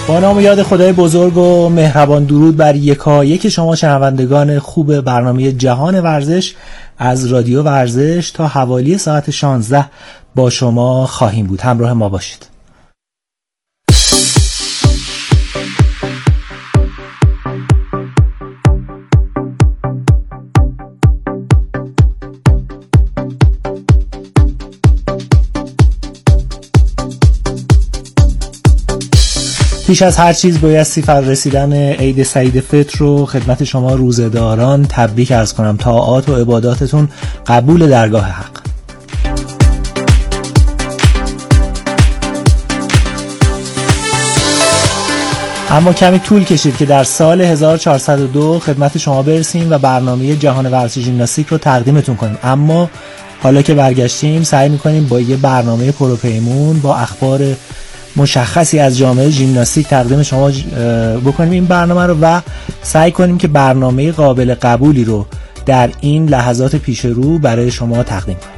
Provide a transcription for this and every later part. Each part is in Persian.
با نام یاد خدای بزرگ و مهربان، درود بر یکایک شما شنوندگان خوب برنامه جهان ورزش از رادیو ورزش. تا حوالی ساعت 16 با شما خواهیم بود، همراه ما باشید. پیش از هر چیز بایستی رسیدن عید سعید فطر رو خدمت شما روزه‌داران تبریک عرض کنم. طاعات و عباداتتون قبول درگاه حق. اما کمی طول کشید که در سال 1402 خدمت شما برسیم و برنامه جهان ورزش ژیمناستیک رو تقدیمتون کنیم. اما حالا که برگشتیم سعی می‌کنیم با یه برنامه پروپیمون با اخبار مشخصی از جامعه ژیمناستیک تقدیم شما بکنیم این برنامه رو و سعی کنیم که برنامه قابل قبولی رو در این لحظات پیش رو برای شما تقدیم کنیم.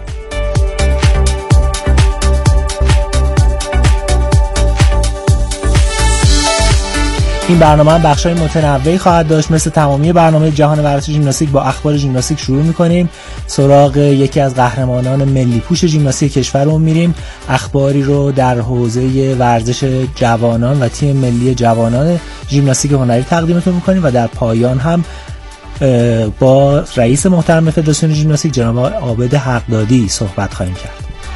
این برنامه هم بخشای متنوعی خواهد داشت. مثل تمامی برنامه جهان ورزش ژیمناستیک با اخبار ژیمناستیک شروع می‌کنیم. سراغ یکی از قهرمانان ملی پوش ژیمناستیک کشورمون میریم. اخباری رو در حوزه ورزش جوانان و تیم ملی جوانان ژیمناستیک هنری تقدیمتون می‌کنیم و در پایان هم با رئیس محترم فدراسیون ژیمناستیک جناب عابد حقدادی صحبت خواهیم کرد.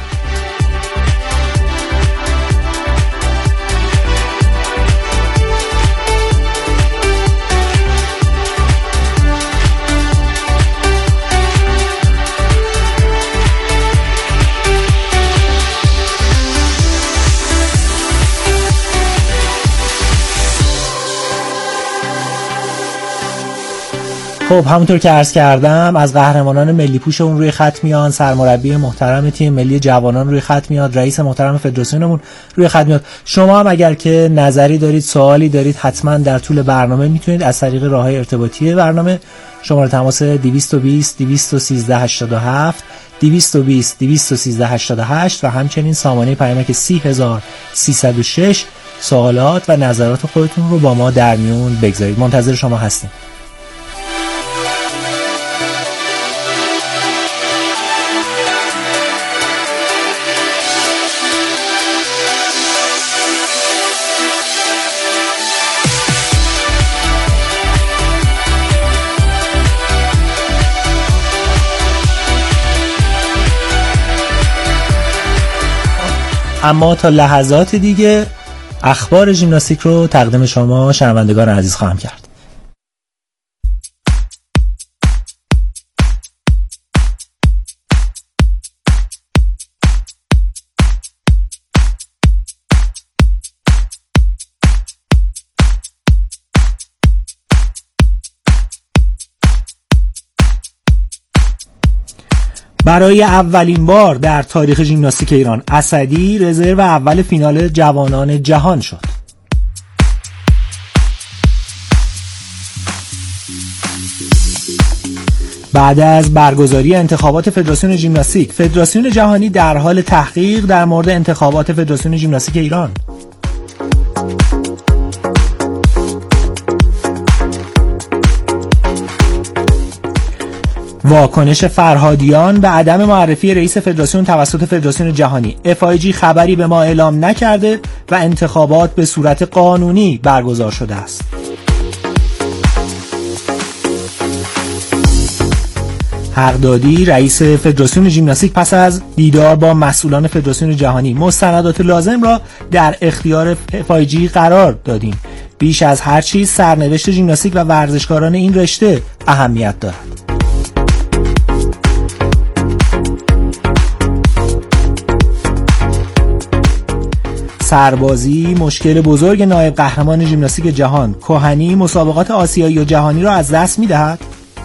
خب همونطور که عرض کردم از قهرمانان ملی پوش اون روی خط میان، سرمربی محترم تیم ملی جوانان روی خط میاد، رئیس محترم فدراسیونمون روی خط میاد. شما هم اگر که نظری دارید، سوالی دارید، حتما در طول برنامه میتونید از طریق راههای ارتباطی برنامه شماره تماس 220 213 87 220 213 88 و همچنین سامانه پیامک 30306 سوالات و نظرات خودتون رو با ما در میون بگذارید. منتظر شما هستیم. اما تا لحظات دیگه اخبار ژیمناستیک رو تقدیم شما شنوندگان عزیز خواهم کرد. برای اولین بار در تاریخ ژیمناستیک ایران اسدی رزرو اول فینال جوانان جهان شد. بعد از برگزاری انتخابات فدراسیون ژیمناستیک، فدراسیون جهانی در حال تحقیق در مورد انتخابات فدراسیون ژیمناستیک ایران. واکنش فرهادیان به عدم معرفی رئیس فدراسیون توسط فدراسیون جهانی. FIG خبری به ما اعلام نکرده و انتخابات به صورت قانونی برگزار شده است. حقدادی رئیس فدراسیون ژیمناستیک پس از دیدار با مسئولان فدراسیون جهانی مستندات لازم را در اختیار FIG قرار دادیم. بیش از هر چیز سرنوشت ژیمناستیک و ورزشکاران این رشته اهمیت دارد. سربازی مشکل بزرگ نایب قهرمان ژیمناستیک جهان کهنی مسابقات آسیایی و جهانی را از دست می‌دهد.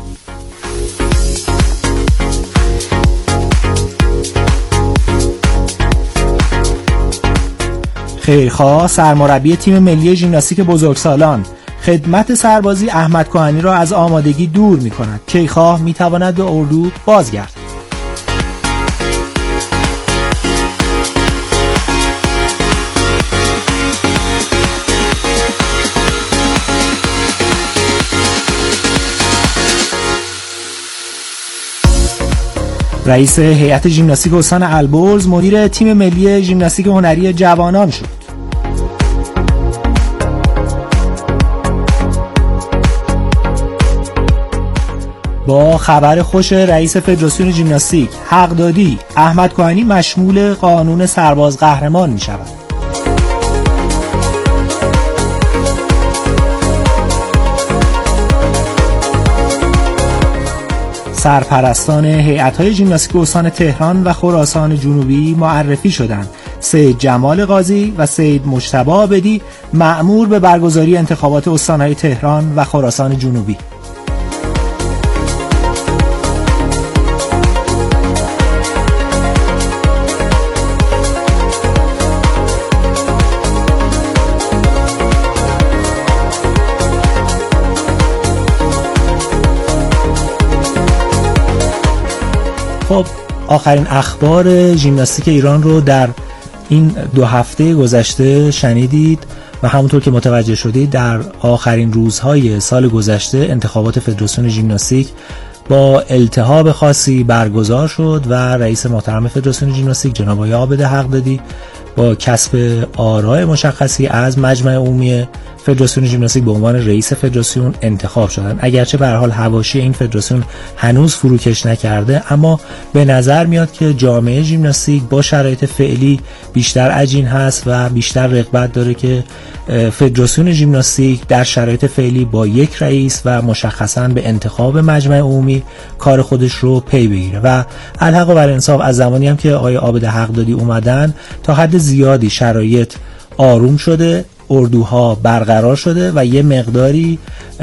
خیرخواه سرمربی تیم ملی ژیمناستیک بزرگسالان خدمت سربازی احمد کهنی را از آمادگی دور می‌کند. کیخواه می‌تواند به اردو بازگردد. رئیس هیئت ژیمناستیک استان البرز مدیر تیم ملی ژیمناستیک هنری جوانان شد. با خبر خوش رئیس فدراسیون ژیمناستیک حقدادی، احمد کوهنی مشمول قانون سرباز قهرمان می شود. سرپرستان هیئت‌های ژیمناستیک استان تهران و خراسان جنوبی معرفی شدند. سید جمال قاضی و سید مجتبی عابدی مأمور به برگزاری انتخابات استان‌های تهران و خراسان جنوبی. خب آخرین اخبار ژیمناستیک ایران رو در این 2 هفته گذشته شنیدید و همونطور که متوجه شدید در آخرین روزهای سال گذشته انتخابات فدراسیون ژیمناستیک با التهاب خاصی برگزار شد و رئیس محترم فدراسیون ژیمناستیک جناب آقای عابد حقدادی با کسب آراء مشخصی از مجمع عمومی فدراسیون ژیمناستیک به عنوان رئیس فدراسیون انتخاب شدند. اگرچه به هر حال حواشی این فدراسیون هنوز فروکش نکرده، اما به نظر میاد که جامعه ژیمناستیک با شرایط فعلی بیشتر عجین هست و بیشتر رغبت داره که فدراسیون ژیمناستیک در شرایط فعلی با یک رئیس و مشخصاً به انتخاب مجمع عمومی کار خودش رو پی بگیره و الحق و بالانصاف از زمانی هم که آقای عابد حقدادی اومدن تا حد زیادی شرایط آروم شده، اردوها برقرار شده و یه مقداری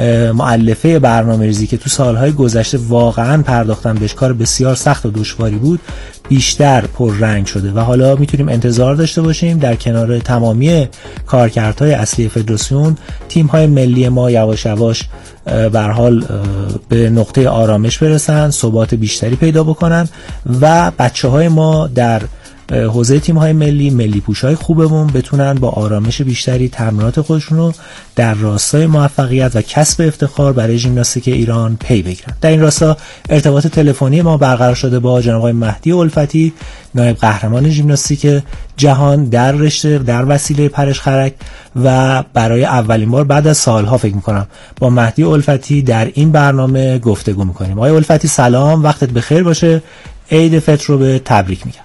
مؤلفه برنامه‌ریزی که تو سالهای گذشته واقعاً پرداختن بهش کار بسیار سخت و دشواری بود بیشتر پررنگ شده و حالا میتونیم انتظار داشته باشیم در کنار تمامی کارکردهای اصلی فدراسیون تیم‌های ملی ما یواش یواش به هر حال به نقطه آرامش برسن، ثبات بیشتری پیدا بکنن و بچه‌های ما در حوزه تیم‌های ملی پوش‌های خوبمون بتونن با آرامش بیشتری تمرینات خودشون رو در راستای موفقیت و کسب افتخار برای ژیمناستیک ایران پی بگیرن. در این راستا ارتباط تلفنی ما برقرار شده با جناب آقای مهدی الفتی، نایب قهرمان ژیمناستیک جهان در رشته در وسیله پرش خرک و برای اولین بار بعد از سالها فکر می‌کنم با مهدی الفتی در این برنامه گفتگو می‌کنیم. آقای الفتی سلام، وقتت بخیر باشه. عید فطر رو به تبریک میگم.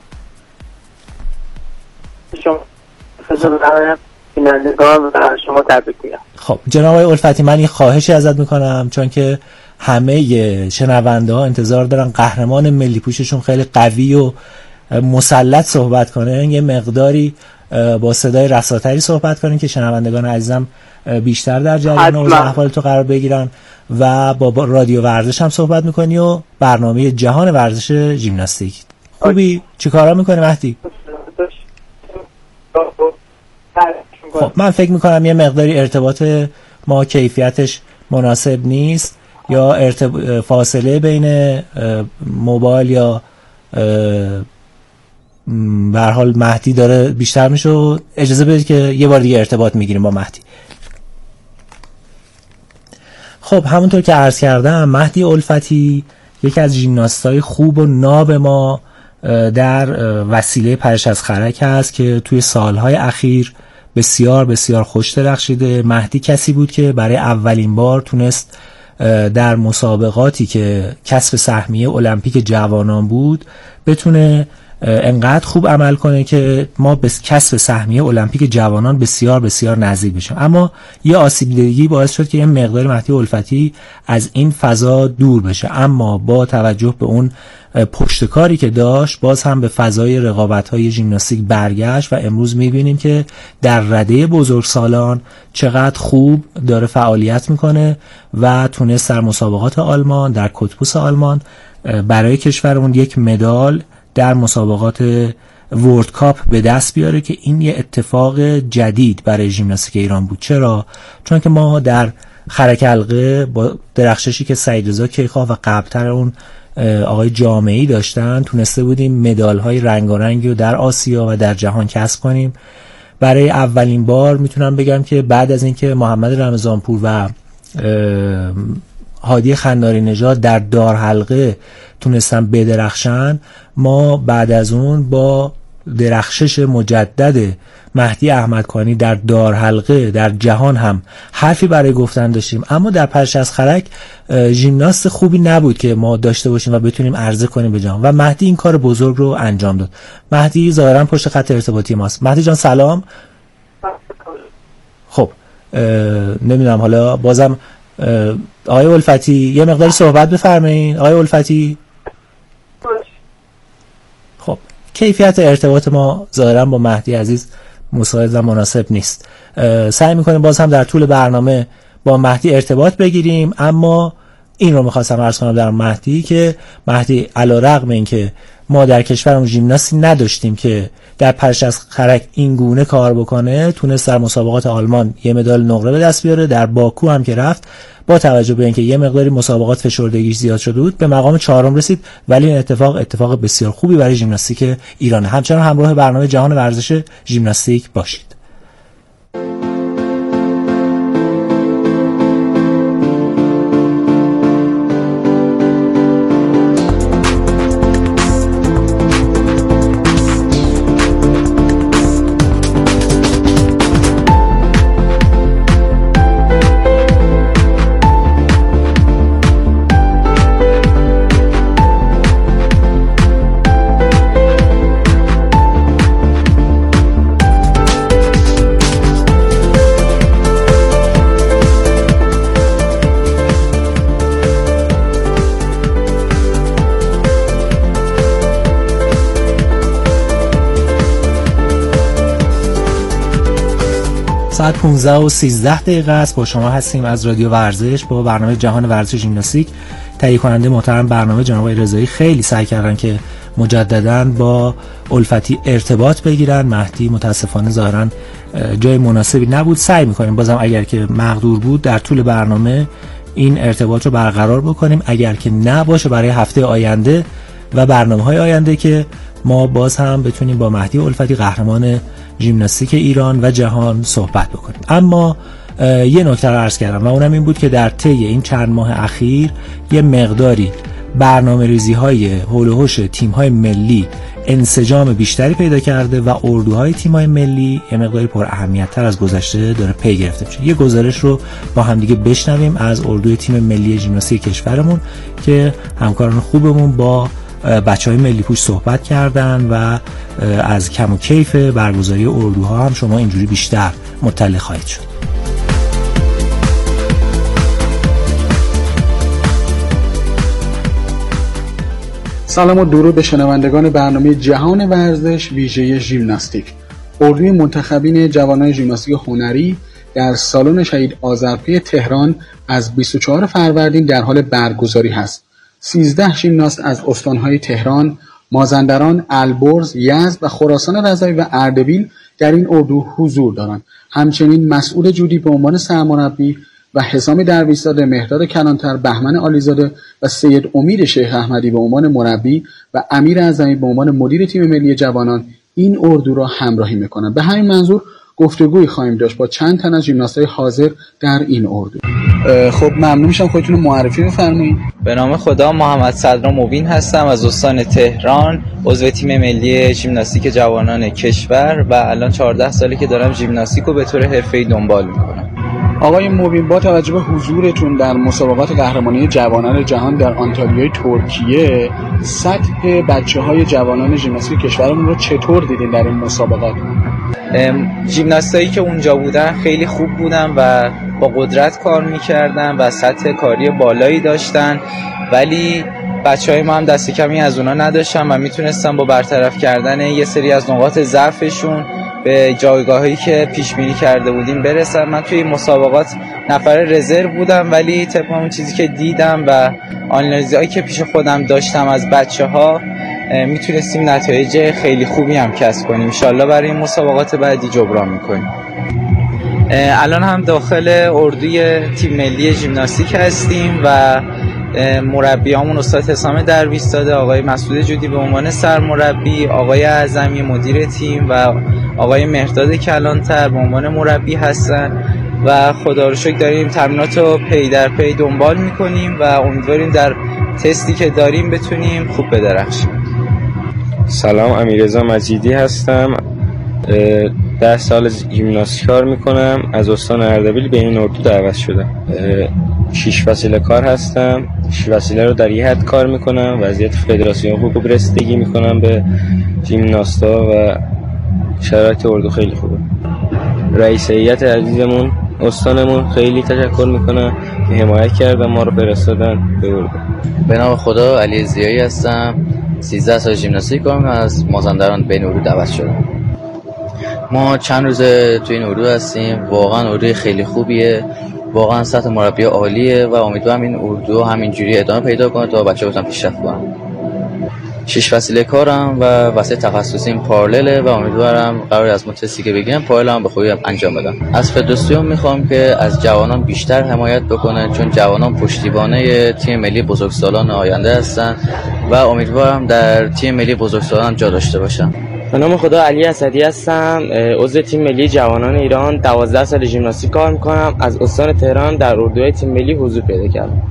شما تبریک میگم. خب جناب آقای الفتی، من یه خواهشی ازت میکنم، چون که همه شنونده ها انتظار دارن قهرمان ملی پوششون خیلی قوی و مسلط صحبت کنه، یه مقداری با صدای رساتری صحبت کنین که شنوندگان عزیزم بیشتر در جریان اوضاع احوال تو قرار بگیرن و با رادیو ورزش هم صحبت میکنی و برنامه جهان ورزش ژیمناستیک. خوبی؟ چیکارا میکنی مهدی؟ خب من فکر میکنم یه مقداری ارتباط ما کیفیتش مناسب نیست یا فاصله بین موبایل یا به هر حال مهدی داره بیشتر میشه و اجازه بدید که یه بار دیگه ارتباط میگیریم با مهدی. خب همونطور که عرض کردم مهدی الفتی یکی از ژیمناستای خوب و ناب ما در وسیله پرش از خرک هست که توی سالهای اخیر بسیار بسیار خوش درخشیده. مهدی کسی بود که برای اولین بار تونست در مسابقاتی که کسب سهمیه المپیک جوانان بود بتونه انقدر خوب عمل کنه که ما به کسب سهمیه المپیک جوانان بسیار بسیار نزدیک بشیم، اما یه آسیب دیدگی باعث شد که یه مقدار مهدی الفتی از این فضا دور بشه، اما با توجه به اون پشتکاری که داشت باز هم به فضای رقابت‌های ژیمناستیک برگشت و امروز می‌بینیم که در رده بزرگسالان چقدر خوب داره فعالیت میکنه و تونست در مسابقات آلمان در کتبوس آلمان برای کشورمون یک مدال در مسابقات ورلد کاپ به دست بیاره که این یه اتفاق جدید برای ژیمناستیک ایران بود. چرا؟ چون که ما در خرک حلقه با درخششی که سعید رضا کیخواه و قبل‌تر اون آقای جامعی داشتن تونسته بودیم مدال‌های رنگارنگی رو در آسیا و در جهان کسب کنیم. برای اولین بار میتونم بگم که بعد از اینکه محمد رمضانپور و هادی خنداری نژاد در دارحلقه تونستن بدرخشن، ما بعد از اون با درخشش مجدد مهدی احمدکانی در دارحلقه در جهان هم حرفی برای گفتن داشتیم. اما در پرش از خرک ژیمناست خوبی نبود که ما داشته باشیم و بتونیم عرضه کنیم به جهان و مهدی این کار بزرگ رو انجام داد. مهدی ظاهرا پشت خط ارتباطی ماست. مهدی جان سلام. خب نمیدونم حالا بازم آقای الفتی یه مقدار صحبت بفرمایید. آقای الفتی خب کیفیت ارتباط ما ظاهرا با مهدی عزیز مساعد و مناسب نیست. سعی میکنیم باز هم در طول برنامه با مهدی ارتباط بگیریم، اما این رو میخواستم عرض کنم در مهدی که مهدی علیرغم اینکه ما در کشورمون ژیمناستی نداشتیم که در پرش از خرک این گونه کار بکنه، تونست در مسابقات آلمان یه مدال نقره به دست بیاره. در باکو هم که رفت با توجه به اینکه یه مقداری مسابقات فشردگیش زیاد شده بود به مقام 4م رسید، ولی این اتفاق بسیار خوبی برای ژیمناستیک ایرانه. همچنان همراه برنامه جهان ورزش ژیمناستیک باشید. ساعت 15:13 است. با شما هستیم از رادیو ورزش با برنامه جهان ورزش ژیمناستیک. تهیه کننده محترم برنامه جناب رضایی خیلی سعی کردن که مجدداً با الفتی ارتباط بگیرن. مهدی متاسفانه ظاهراً جای مناسبی نبود. سعی می‌کنیم بازم اگر که مقدور بود در طول برنامه این ارتباط رو برقرار بکنیم، اگر که نباشه برای هفته آینده و برنامه‌های آینده که ما باز هم بتونیم با مهدی الفتی قهرمان ژیمناستیک ایران و جهان صحبت بکنیم. اما یه نکته رو عرض کردم و اونم این بود که در طی این چند ماه اخیر یه مقداری برنامه‌ریزی‌های حول و حوش تیم‌های ملی انسجام بیشتری پیدا کرده و اردوهای تیم‌های ملی یه مقداری پر اهمیت‌تر از گذشته داره پی گرفته میشه. یه گزارش رو با هم دیگه بشنویم از اردوی تیم ملی ژیمناستیک کشورمون که همکاران خوبمون با بچهای ملی پوش صحبت کردن و از کم و کیف برگزاری اردوها هم شما اینجوری بیشتر مطلع خواهید شد. سلام و درود به شنوندگان برنامه جهان ورزش ویژه ژیمناستیک. اردوی منتخبین جوانان ژیمناستیک هنری در سالن شهید آذرپی تهران از 24 فروردین در حال برگزاری هست. 13 ژیمناست از استانهای تهران، مازندران، البرز، یزد و خراسان رضایی و اردبیل در این اردو حضور دارند. همچنین مسعود جودی به عنوان سرمربی و حسام درویش‌زاده، مهرداد کلانتر، بهمن علیزاده و سید امید شیخ احمدی به عنوان مربی و امیر اعظمی به عنوان مدیر تیم ملی جوانان این اردو را همراهی می‌کنند. به همین منظور گفتگویی خواهیم داشت با چند تن از ژیمناست‌های حاضر در این اردو. خب ممنون میشم خودتون رو معرفی بفرمایید. به نام خدا، محمد صدرا مبین هستم از استان تهران، عضو تیم ملی ژیمناستیک جوانان کشور و الان 14 ساله که دارم ژیمناستیک رو به طور حرفه‌ای دنبال میکنم. آقای مبین، با توجه به حضورتون در مسابقات قهرمانی جوانان جهان در آنتالیای ترکیه، سطح بچه‌های جوانان ژیمناستیک کشورمون رو چطور دیدین در این مسابقات؟ ژیمناستایی که اونجا بودن خیلی خوب بودن و با قدرت کار میکردن و سطح کاری بالایی داشتن، ولی بچه‌های ما هم دست کمی از اونا نداشتن و میتونستن با برطرف کردن یه سری از نقاط ضعفشون به جایگاهایی که پیش بینی کرده بودیم برسن. من توی مسابقات نفر رزرو بودم، ولی طبق اون چیزی که دیدم و آنالیزهایی که پیش خودم داشتم از بچه‌ها میتونستیم نتایج خیلی خوبی هم کسب کنیم. انشالله برای این مسابقات بعدی جبران میکنیم. الان هم داخل اردوی تیم ملی ژیمناستیک هستیم و مربیامون استاد حسام درویش‌زاده، آقای مسعود جودی به عنوان سرمربی، آقای اعظمی مدیر تیم و آقای مهرداد کلانتر به عنوان مربی هستن و خدا رو شکر داریم تمرینات رو پی در پی دنبال میکنیم و امیدواریم در تستی که داریم بتونیم خوب بدرخشیم. سلام، امیررضا مجیدی هستم. 10 سال ژیمناستیک کار میکنم. از استان اردبیل به این اردو دعوت شدم. 6 وسیله کار هستم. 6 وسیله رو در یه حد کار میکنم. وضعیت فدراسیون خوب رسیدگی میکنم به ژیمناستا و شرایط اردو خیلی خوبه. رئیس هیئت عزیزمون استانمون خیلی تشکر میکنم که حمایت کردن ما رو فرستادن به اردو. به نام خدا، علی زیایی هستم. 13 سال ژیمناستیک کار میکنم. از مازندران به این اردو دعوت شدم. ما چند روزه تو این اردو هستیم. واقعا اردو خیلی خوبیه، واقعا سطح مربی عالیه و امیدوارم این اردو همینجوری ادامه پیدا کنه تا بچه‌ها بتونن پیشرفت کنن. 6 وسیله کارم و وسیله تخصصیم پارالله و امیدوارم قرار از ما تستی که بگیرم پارالل به خوبی انجام بدم. از فدراسیون میخوام که از جوانان بیشتر حمایت بکنه، چون جوانان پشتیبانه تیم ملی بزرگسالان آینده هستن و امیدوارم در تیم ملی بزرگسالان جا داشته باشم. به نام خدا، علی اسدی هستم. عضو تیم ملی جوانان ایران. 12 سال ژیمناستیک کار میکنم. از استان تهران در اردوهای تیم ملی حضور پیدا کردم.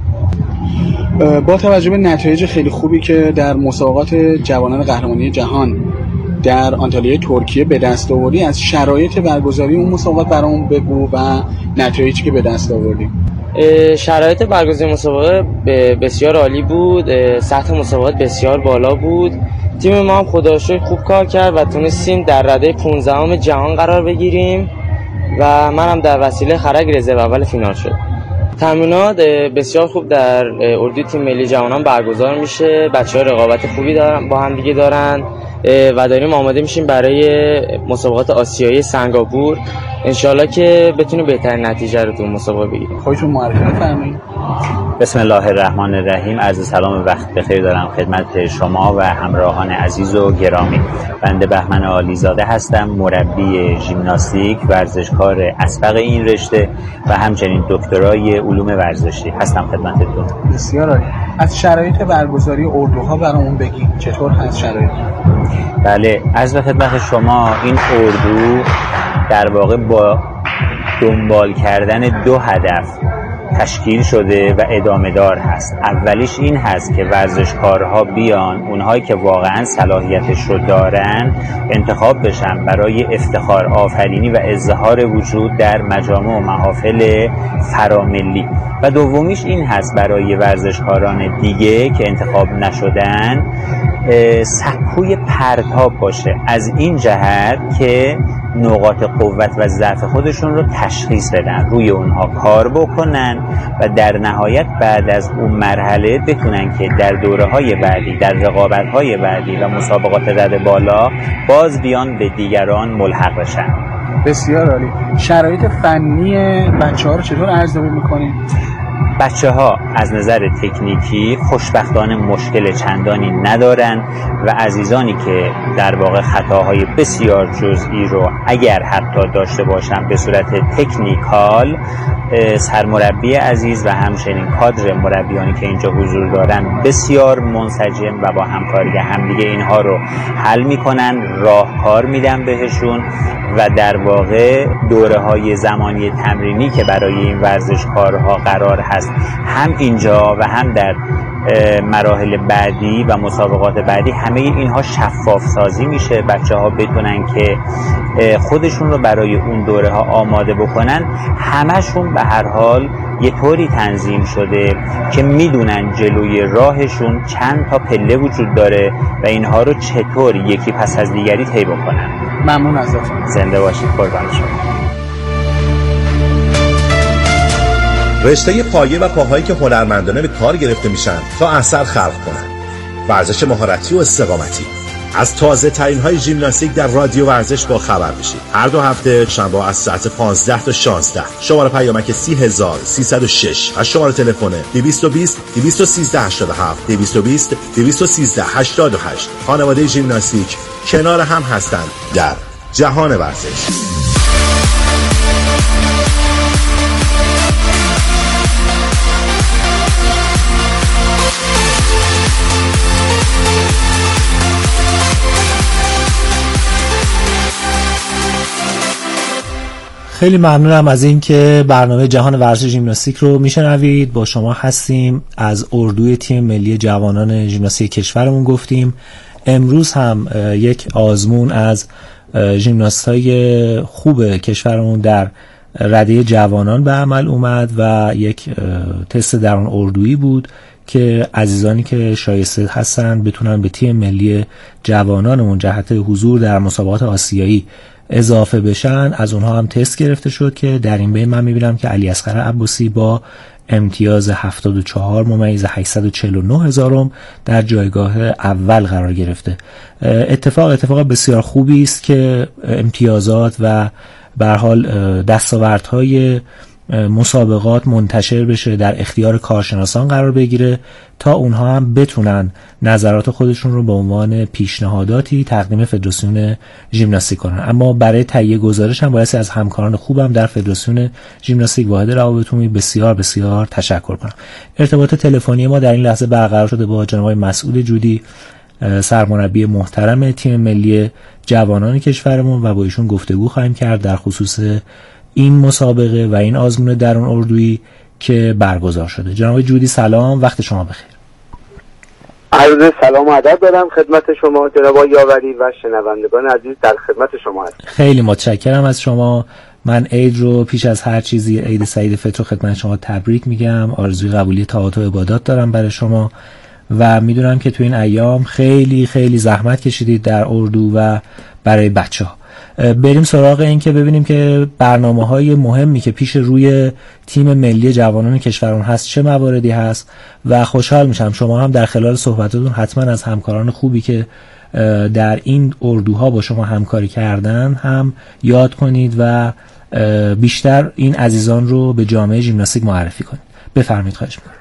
با توجه به نتایج خیلی خوبی که در مسابقات جوانان قهرمانی جهان در آنتالیا ترکیه به دست آوردی، از شرایط برگزاری اون مسابقات برامون بگو و نتایجی که به دست آوردی. شرایط برگزاری مسابقه بسیار عالی بود. سطح مسابقات بسیار بالا بود. تیم ما هم خدا رو شکر خوب کار کرد و تونستیم در رده 15ام جهان قرار بگیریم و منم در وسیله خرگ رزرو اول فینال شدم. تمرینات بسیار خوب در اردوی تیم ملی جوانان برگزار میشه. بچه‌ها رقابت خوبی دارن با هم دیگه دارن و داریم آماده میشیم برای مسابقات آسیایی سنگاپور. انشالله که بتونیم بهترین نتیجه رو تو مسابقه بگیریم. خودتون معرفی بفرمایید. بسم الله الرحمن الرحیم. عرض سلام و وقت بخیر دارم خدمت شما و همراهان عزیز و گرامی. بنده بهمن عالیزاده هستم، مربی ژیمناستیک، ورزشکار اسبق این رشته و همچنین دکترای علوم ورزشی هستم خدمتتون. بسیار عالی. از شرایط برگزاری اردوها برامون بگید، چطور هست شرایط؟ بله، عرض به خدمت شما، این اردو در واقع با دنبال کردن 2 هدف تشکیل شده و ادامه دار هست. اولیش این هست که ورزشکارها بیان، اونهایی که واقعا صلاحیتش رو دارن انتخاب بشن برای افتخار آفرینی و اظهار وجود در مجامع و محافل فراملی. و دومیش این هست برای ورزشکاران دیگه که انتخاب نشدن سکوی پرتاب باشه، از این جهت که نقاط قوت و ضعف خودشون رو تشخیص بدن، روی اونها کار بکنن و در نهایت بعد از اون مرحله بتونن که در دوره‌های بعدی، در رقابت‌های بعدی و مسابقات رده بالا باز بیان به دیگران ملحق بشن. بسیار عالی. شرایط فنی بچه‌ها رو چطور ارزیابی می‌کنید؟ بچه‌ها از نظر تکنیکی خوشبختانه مشکل چندانی ندارن و عزیزانی که در واقع خطاهای بسیار جزئی رو اگر حتی داشته باشن به صورت تکنیکال، سرمربی عزیز و همچنین کادر مربیانی که اینجا حضور دارن بسیار منسجم و با همکاری همدیگه اینها رو حل میکنن، راهکار میدن بهشون و در واقع دوره‌های زمانی تمرینی که برای این ورزشکارها قرار هست هم اینجا و هم در مراحل بعدی و مسابقات بعدی همه اینها شفاف سازی میشه. بچه‌ها بتونن که خودشون رو برای اون دوره ها آماده بکنن. همشون به هر حال یه طوری تنظیم شده که میدونن جلوی راهشون چند تا پله وجود داره و اینها رو چطور یکی پس از دیگری طی بکنن. ممنون ازتون. زنده باشید. قربان شما. رشته پایه و پاهایی که هنرمندانه به کار گرفته میشن تا اثر خلق کنن. ورزش مهارتی و استقامتی. از تازه ترین های ژیمناستیک در رادیو ورزش با خبر بشید. هر 2 هفته شنبه از ساعت 15 تا 16. شماره پیامک 30306 و شماره تلفن 220 213 87 220 213 88. خانواده ژیمناستیک کنار هم هستند در جهان ورزش. خیلی ممنونم از این که برنامه جهان ورزش ژیمناستیک رو میشنوید. با شما هستیم، از اردوی تیم ملی جوانان ژیمناستیک کشورمون گفتیم. امروز هم یک آزمون از ژیمناستای خوب کشورمون در رده جوانان به عمل اومد و یک تست درون اردویی بود که عزیزانی که شایسته هستن بتونن به تیم ملی جوانانمون جهت حضور در مسابقات آسیایی اضافه بشن. از اونها هم تست گرفته شد که در این بین من میبینم که علی اصغر عباسی با امتیاز 74 ممیز 849 هزارم در جایگاه اول قرار گرفته. اتفاق بسیار خوبی است که امتیازات و به هر حال دستاوردهای مسابقات منتشر بشه، در اختیار کارشناسان قرار بگیره تا اونها هم بتونن نظرات خودشون رو به عنوان پیشنهاداتی تقدیم فدراسیون ژیمناستیک کنن. اما برای تهیه گزارش هم باید از همکاران خوبم در فدراسیون ژیمناستیک واحد روابط عمومی بسیار بسیار تشکر کنم. ارتباط تلفنی ما در این لحظه برقرار شده با جناب مسعود جودی، سرمربی محترم تیم ملی جوانان کشورمون، و با ایشون گفتگو خواهیم کرد در خصوص این مسابقه و این آزمون درون اردویی که برگزار شده. جناب جودی سلام، وقت شما بخیر. عرض سلام و ادب دارم خدمت شما جناب یاوری و شنوندگان عزیز، در خدمت شما هستم. خیلی متشکرم از شما. من عید رو پیش از هر چیزی عید سعید فطر رو خدمت شما تبریک میگم. آرزوی قبولی طاعات و عبادات دارم برای شما و میدونم که تو این ایام خیلی خیلی زحمت کشیدید در اردو و برای بچه‌ها. بریم سراغ این که ببینیم که برنامه‌های مهمی که پیش روی تیم ملی جوانان کشورمون هست چه مواردی هست و خوشحال میشم شما هم در خلال صحبتاتون حتما از همکاران خوبی که در این اردوها با شما همکاری کردن هم یاد کنید و بیشتر این عزیزان رو به جامعه ژیمناستیک معرفی کنید. بفرمایید، خواهش می‌کنم.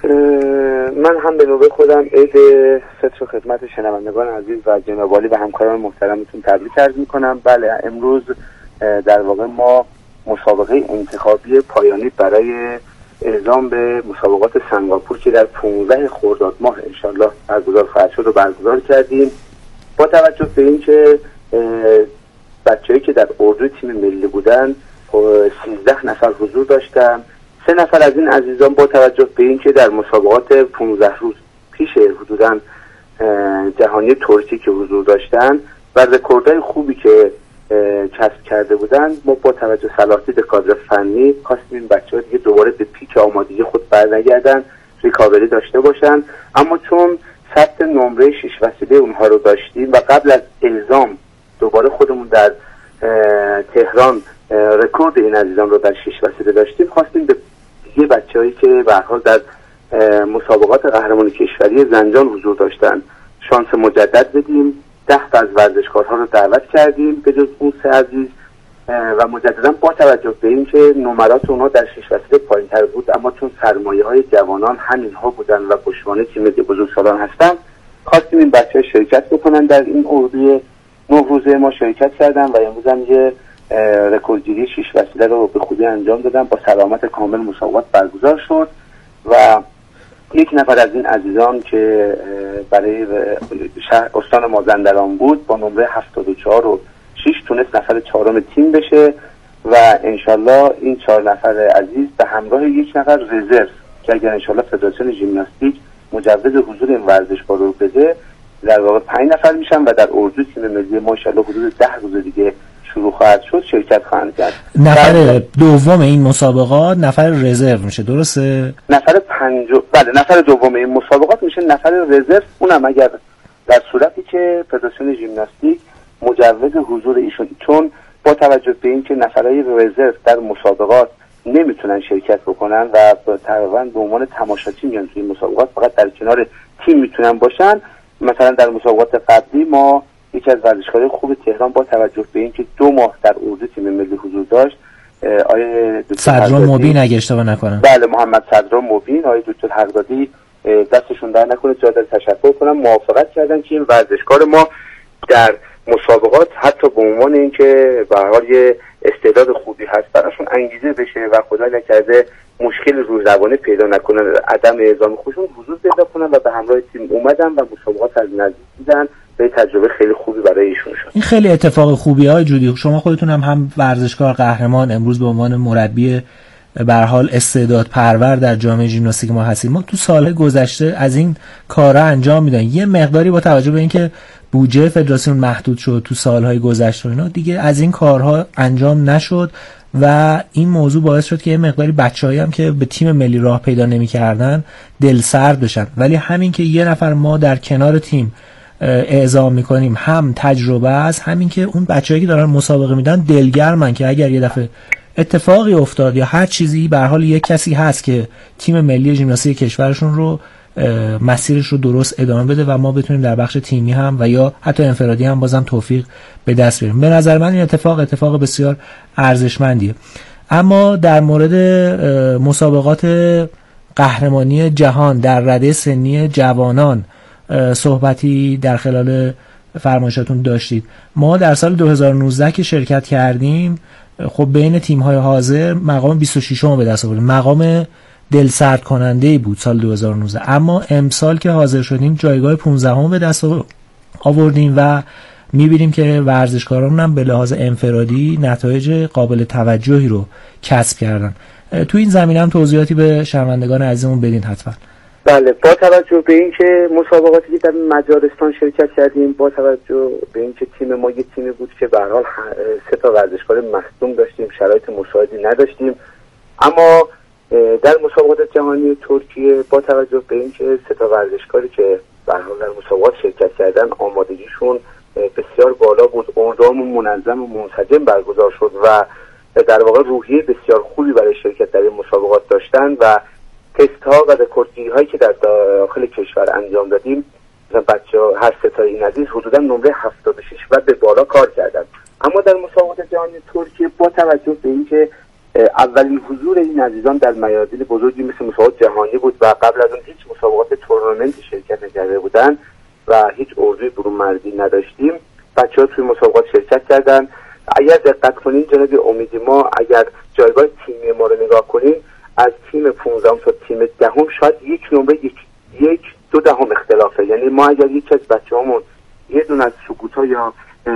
من هم به نوبه خودم عید فطر خدمت شنوندگان عزیز و جناب عالی و همکاران محترمتون تبریک عرض میکنم. بله، امروز در واقع ما مسابقه انتخابی پایانی برای اعزام به مسابقات سنگاپور که در 15 خرداد ماه انشالله برگزار خواهد شد رو برگزار کردیم. با توجه به این که بچه‌ای که در اردوی تیم ملی بودن 13 نفر حضور داشتن، 3 نفر از این عزیزان با توجه به این که در مسابقات 15 روز پیش حدوداً جهانی ترکی که حضور داشتن و رکوردهای خوبی که کسب کرده بودن، ما با توجه صلاحیت کادر فنی خواستیم این بچه‌ها دیگه دوباره به پیک آمادگی خود برنگردن، ریکاوری داشته باشن. اما چون ثبت نمره 6 وسیله اونها رو داشتیم و قبل از اعزام دوباره خودمون در تهران رکورد این عزیزان رو در 6 وسیله داشتیم، خواستیم به یه بچه‌هایی که به هر حال در مسابقات قهرمانی کشوری زنجان حضور داشتن شانس مجدد بدیم. 10 تا از ورزشکارها رو دعوت کردیم به جز اون 3 عزیز و مجددا با توجه به این که نمرات اونها در 6 وسیله پایین‌تر بود، اما چون سرمایه‌های جوانان همین‌ها بودن و پشتوانه تیم ملی بزرگسالان هستن، خواستیم این بچه‌ها شرکت بکنن در این اردوی 9 روزه ما شرکت کردن و امروز هم یه رکوردگیری 6 وسیله رو به خوبی انجام دادن. با سلامت کامل مسابقات برگزار شد و یک نفر از این عزیزان که برای شهر استان مازندران بود با نمره 74 و 6 تونست نفر 4م تیم بشه و انشالله این 4 نفر عزیز به همراه یک نفر رزرو که اگر انشالله فدراسیون ژیمناستیک مجوز حضور این ورزشکار رو بده در واقع 5 نفر میشن و در اردو تیم ملی ما انشالله حدود 10 روز دیگه شروع خواهد شد شرکت خواهند کرد. نفر دوم این مسابقات نفر رزرو میشه، درسته؟ نفر دوم این مسابقات میشه نفر رزرو، اونم اگر در صورتی که فدراسیون ژیمناستیک مجوز حضور ایشون، چون با توجه به این که نفرای رزرو در مسابقات نمیتونن شرکت بکنن و تقریبا به عنوان تماشاچی میان توی مسابقات، فقط در کنار تیم میتونن باشن. مثلا در مسابقات قبلی ما یکی از ورزشکارهای خوب تهران با توجه به اینکه 2 ماه در اردو تیم ملی حضور داشت، آیه صدرا مبین اگه اشتباه نکنم، بله محمد صدرا مبین، آیه دکتر حقدادی دستشون در نکنه جا در تشکر کنم، موافقت کردن که این ورزشکار ما در مسابقات حتی به عنوان اینکه به هر حال یه استعداد خوبی هست براشون انگیزه بشه و خدای نکرده مشکل روی روانی پیدا نکنن، عدم اعزام خودشون حضور پیدا کنن و به همراه تیم اومدن و مسابقات از نزدیک دیدن به تجربه خیلی خوبی برای ایشون شد. این خیلی اتفاق خوبیه های جودی. شما خودتون هم ورزشکار قهرمان، امروز به عنوان مربی به هر حال استعداد پرور در جامعه ژیمناستیک ما هستیم. ما تو سال‌های گذشته از این کارا انجام میدن. یه مقداری با توجه به اینکه بودجه فدراسیون محدود شد تو سال‌های گذشته اینا دیگه از این کارها انجام نشد و این موضوع باعث شد که یه مقداری بچه‌هایی هم که به تیم ملی راه پیدا نمی‌کردن دلسرد بشن. ولی همین که یه نفر ما در کنار تیم اعزام می‌کنیم هم تجربه است، همین که اون بچه‌هایی که دارن مسابقه میدن دلگرمن که اگر یه دفعه اتفاقی افتاد یا هر چیزی به هر حال یک کسی هست که تیم ملی ژیمناستیک کشورشون رو مسیرش رو درست ادامه بده و ما بتونیم در بخش تیمی هم و یا حتی انفرادی هم بازم توفیق به دست بیاریم. به نظر من این اتفاق بسیار ارزشمندیه. اما در مورد مسابقات قهرمانی جهان در رده سنی جوانان صحبتی در خلال فرمایشاتون داشتید. ما در سال 2019 که شرکت کردیم خب بین تیم‌های حاضر مقام 26م به دست آوردیم. مقام دلسرد کننده‌ای بود سال 2019. اما امسال که حاضر شدیم جایگاه 15م به دست آوردیم و می‌بینیم که ورزشکاران هم به لحاظ انفرادی نتایج قابل توجهی رو کسب کردن. تو این زمینه هم توضیحاتی به شنوندگان عزیزمون بدین حتما. بله، با توجه به اینکه مسابقاتی که در مجارستان شرکت کردیم، با توجه به اینکه تیم ما یک تیمی بود که به هر حال 3 ورزشکار مصدوم داشتیم، شرایط مساعدی نداشتیم، اما در مسابقات جهانی ترکیه با توجه به اینکه 3 ورزشکاری که به هر حال در مسابقات شرکت کردن آمادگیشون بسیار بالا بود، اردوامون منظم و منسجم برگزار شد و در واقع روحیه بسیار خوبی برای شرکت در این مسابقات داشتن و تست ها و رکوردگیری هایی که در داخل کشور انجام دادیم، بچه‌ها هر 3 این عزیز حدودا نمره 76 و به بالا کار کردن. اما در مسابقات جهانی ترکیه با توجه به اینکه اولین حضور این عزیزان در میادین بزرگی مثل مسابقات جهانی بود و قبل از اون هیچ مسابقات تورنمنتی شرکت نکرده بودن و هیچ اردوی برون‌مرزی نداشتیم، بچه‌ها توی مسابقات شرکت کردن. اگر دقت کنین جناب امیدی، ما اگر جایگاه تیمی ما رو نگاه کنیم از تیم 15 تا تیم 10 شاید یک نمره 1.2 اختلافه. یعنی ما اگر یک از بچه‌هامون یه دونه از سقوط‌ها یا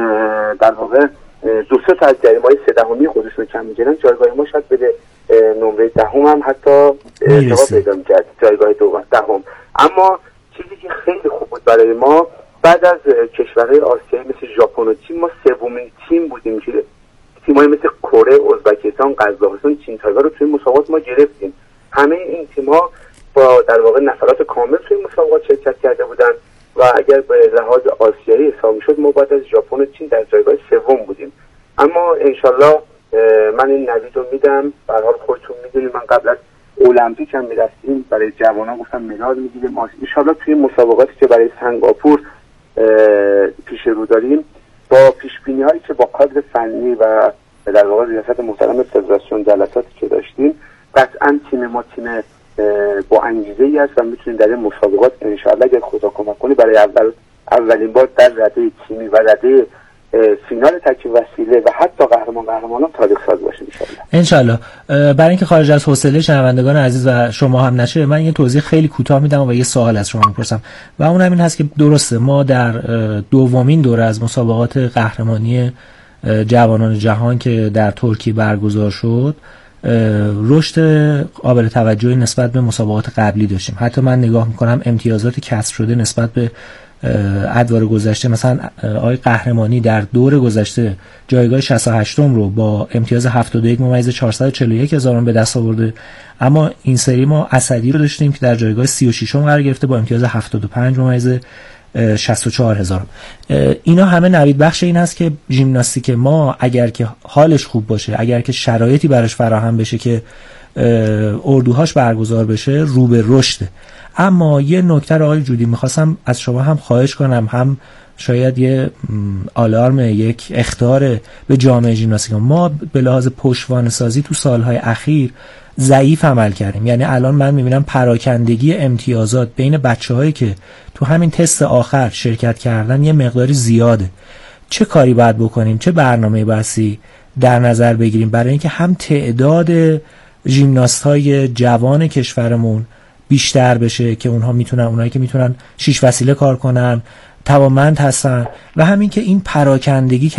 در واقع 2 تا از جریمه‌های 3 خودشون کم می‌گیرن، جایگاه ما شاید به نمره 10 هم حتی ارتقا پیدا می‌کرد، جایگاه 10. اما چیزی که خیلی خوب بود برای ما، بعد از کشورهای آسیایی مثل ژاپن و چین، ما 3مین تیم بودیم که تیم‌های مثل کره، ازبکستان، قزاقستان، چین، تایوان رو توی مسابقات ما گرفتیم. همه این تیم‌ها با در واقع نفرات کامل توی مسابقات شرکت کرده بودن و اگر به لحاظ آسیایی حساب می‌شد ما بعد از ژاپن و چین در جایگاه 3 بودیم. اما انشالله من این نوید رو میدم. به هر حال خودتون میدونید من قبل از المپیک هم میرفتیم برای جوانان، گفتم مدال میگیریم. انشالله توی مسابقاتی که برای سنگاپور پیش رو داریم با پیشبینی هایی که با کادر فنی و در واقع ریاست محترم فدراسیون جلساتی که داشتیم، قطعا تیم ما تیم با انگیزه ای است و میتونیم در این مسابقات انشالله اگر خدا کمک کنه برای اولین بار در رده تیمی و رده فینال تک وسیله و حتی قهرمانان تاریخ ساز باشه انشالله. برای اینکه خارج از حوصله شنوندگان عزیز و شما هم نشه، من یه توضیح خیلی کوتاه میدم و یه سوال از شما میپرسم و اون همین هست که درسته ما در 2مین دوره از مسابقات قهرمانی جوانان جهان که در ترکیه برگزار شد رشد قابل توجهی نسبت به مسابقات قبلی داشتیم. حتی من نگاه میکنم امتیازات کسب شده نسبت به ادوار گذشته، مثلا آقای قهرمانی در دور گذشته جایگاه 68م رو با امتیاز 71.441 به دست آورده، اما این سری ما اسدی رو داشتیم که در جایگاه 36م قرار گرفته با امتیاز 75.64,000. اینا همه نوید بخش این هست که ژیمناستیک ما اگر که حالش خوب باشه، اگر که شرایطی براش فراهم بشه که اردوهاش برگزار بشه، رو به رشده. اما یه نکته رو آقای جودی میخواستم از شما هم خواهش کنم، هم شاید یه آلارم، یک اخطار به جامعه ژیمناستیک. ما به لحاظ پشتوانه سازی تو سالهای اخیر ضعیف عمل کردیم. یعنی الان من میبینم پراکندگی امتیازات بین بچه‌هایی که تو همین تست آخر شرکت کردن یه مقداری زیاده. چه کاری باید بکنیم؟ چه برنامه‌ای بسی در نظر بگیریم برای اینکه هم تعداد ژیمناست‌های جوان کشورمون بیشتر بشه که اونایی که میتونن 6 وسیله کار کنن توانمند هستن و همین که این پراکندگی